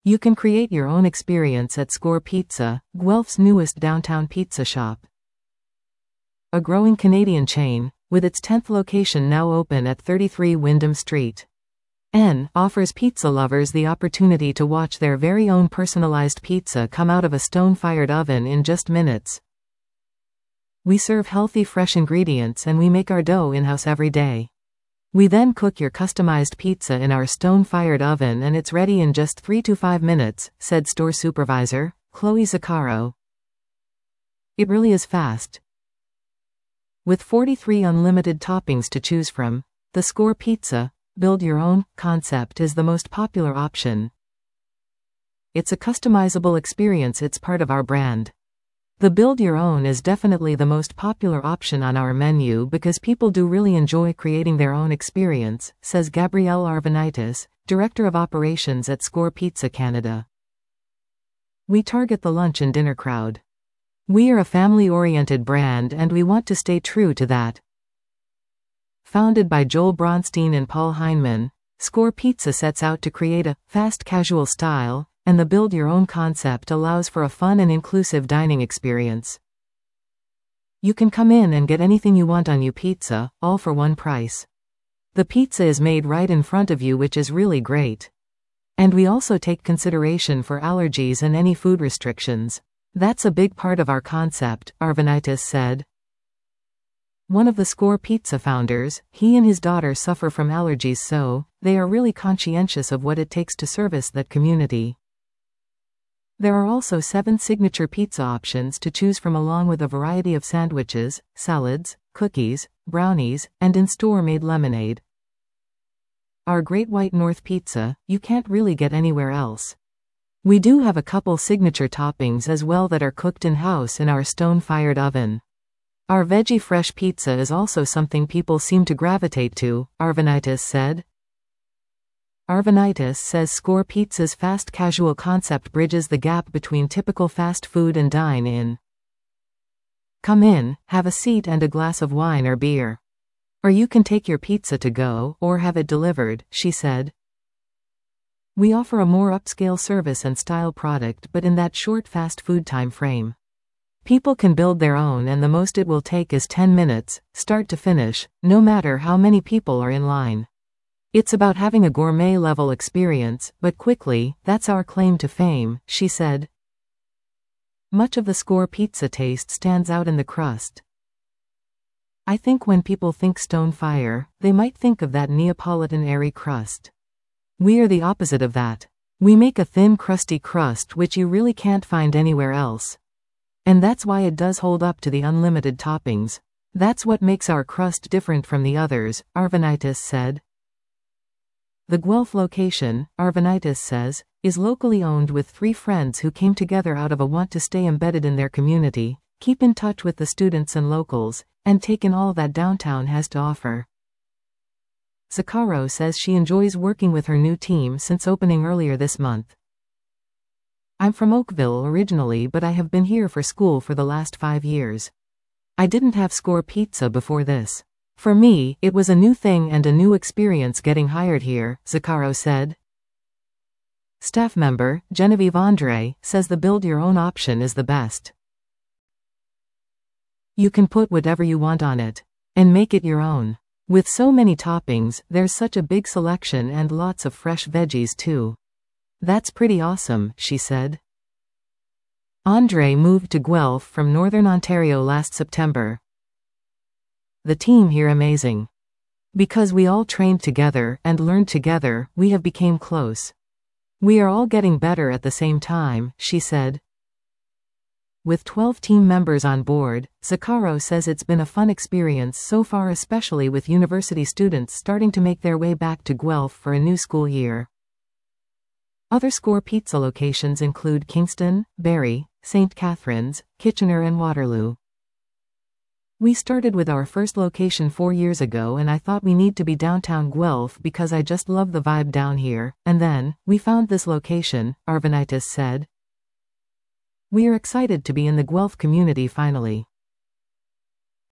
You can create your own experience at Score Pizza, Guelph's newest downtown pizza shop. A growing Canadian chain, with its 10th location now open at 33 Wyndham Street, N offers pizza lovers the opportunity to watch their very own personalized pizza come out of a stone-fired oven in just minutes. We serve healthy, fresh ingredients and we make our dough in-house every day. We then cook your customized pizza in our stone-fired oven and it's ready in just 3 to 5 minutes, said store supervisor, Chloe Zaccaro. It really is fast. With 43 unlimited toppings to choose from, the Score Pizza Build Your Own concept is the most popular option. It's a customizable experience, it's part of our brand. The Build Your Own is definitely the most popular option on our menu because people do really enjoy creating their own experience, says Gabrielle Arvanitis, Director of Operations at Score Pizza Canada. We target the lunch and dinner crowd. We are a family-oriented brand and we want to stay true to that. Founded by Joel Bronstein and Paul Heinemann, Score Pizza sets out to create a fast casual style, and the Build Your Own concept allows for a fun and inclusive dining experience. You can come in and get anything you want on your pizza, all for one price. The pizza is made right in front of you, which is really great. And we also take consideration for allergies and any food restrictions. That's a big part of our concept, Arvanitis said. One of the Score Pizza founders, he and his daughter suffer from allergies, so they are really conscientious of what it takes to service that community. There are also 7 signature pizza options to choose from along with a variety of sandwiches, salads, cookies, brownies, and in-store made lemonade. Our Great White North pizza, you can't really get anywhere else. We do have a couple signature toppings as well that are cooked in-house in our stone-fired oven. Our veggie fresh pizza is also something people seem to gravitate to, Arvanitis said. Arvanitis says Score Pizza's fast casual concept bridges the gap between typical fast food and dine-in. Come in, have a seat and a glass of wine or beer. Or you can take your pizza to go or have it delivered, she said. We offer a more upscale service and style product, but in that short fast food time frame. People can build their own and the most it will take is 10 minutes, start to finish, no matter how many people are in line. It's about having a gourmet-level experience, but quickly, that's our claim to fame, she said. Much of the Score Pizza taste stands out in the crust. I think when people think stone fire, they might think of that Neapolitan airy crust. We are the opposite of that. We make a thin, crusty crust which you really can't find anywhere else. And that's why it does hold up to the unlimited toppings. That's what makes our crust different from the others, Arvanitis said. The Guelph location, Arvanitis says, is locally owned with 3 friends who came together out of a want to stay embedded in their community, keep in touch with the students and locals, and take in all that downtown has to offer. Zaccaro says she enjoys working with her new team since opening earlier this month. I'm from Oakville originally, but I have been here for school for the last 5 years. I didn't have Score Pizza before this. For me, it was a new thing and a new experience getting hired here, Zaccaro said. Staff member, Genevieve Andre, says the Build Your Own option is the best. You can put whatever you want on it. And make it your own. With so many toppings, there's such a big selection and lots of fresh veggies too. That's pretty awesome, she said. Andre moved to Guelph from Northern Ontario last September. The team here amazing. Because we all trained together and learned together, we have become close. We are all getting better at the same time, she said. With 12 team members on board, Zaccaro says it's been a fun experience so far, especially with university students starting to make their way back to Guelph for a new school year. Other Score Pizza locations include Kingston, Barrie, St. Catharines, Kitchener and Waterloo. We started with our first location 4 years ago and I thought we need to be downtown Guelph because I just love the vibe down here, and then, we found this location, Arvanitis said. We are excited to be in the Guelph community finally.